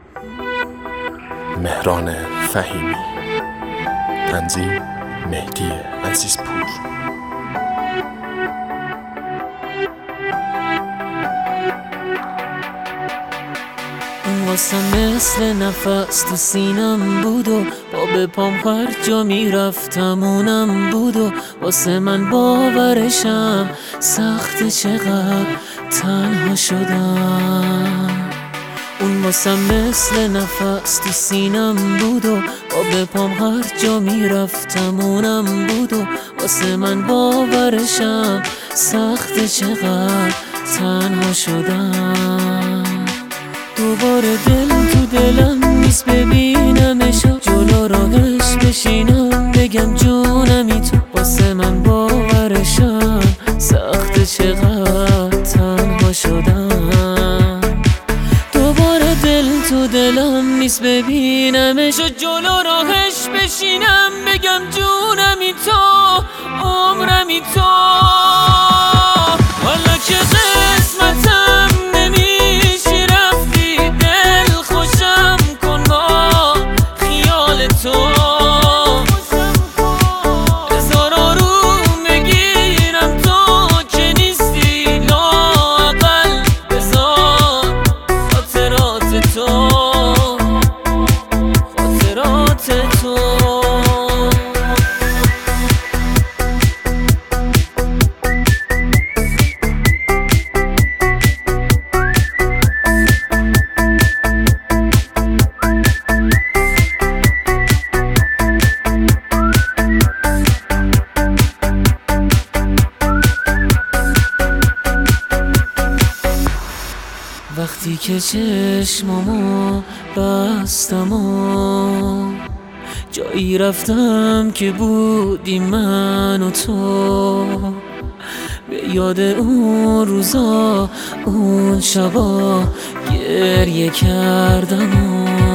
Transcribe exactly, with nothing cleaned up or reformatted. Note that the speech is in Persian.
مهران فهیمی. تنظیم مهدی عزیزپور. واسه مثل نفس تو سینم بود و با به پام هر جا میرفتم اونم بود و واسه من باورشم سخت چقدر تنها شدم. اون واسه مثل نفس تو سینم بود و با به پام هر جا میرفتم اونم بود و واسه من باورشم سخت چقدر تنها شدم. دوباره دل تو دلم نیست ببینمش، جلو راهش بشینم بگم جونمی تو، واسه من باورشم سخت چقدر تنها شدم. دوباره دل تو دلم نیست ببینمش، جلو راهش بشینم بگم جونمی تو، عمرمی تو. حالا که قسمتم نمیشه رفتی، دل خوشم کن با خیال تو. هزار آروم بگیرم تو که نیستی، لااقل بذار خاطرات تو، خاطرات تو. وقتی که چشمامو بستم و جایی رفتم که بودی من و تو، به یاد اون روزا اون شبا گریه کردم و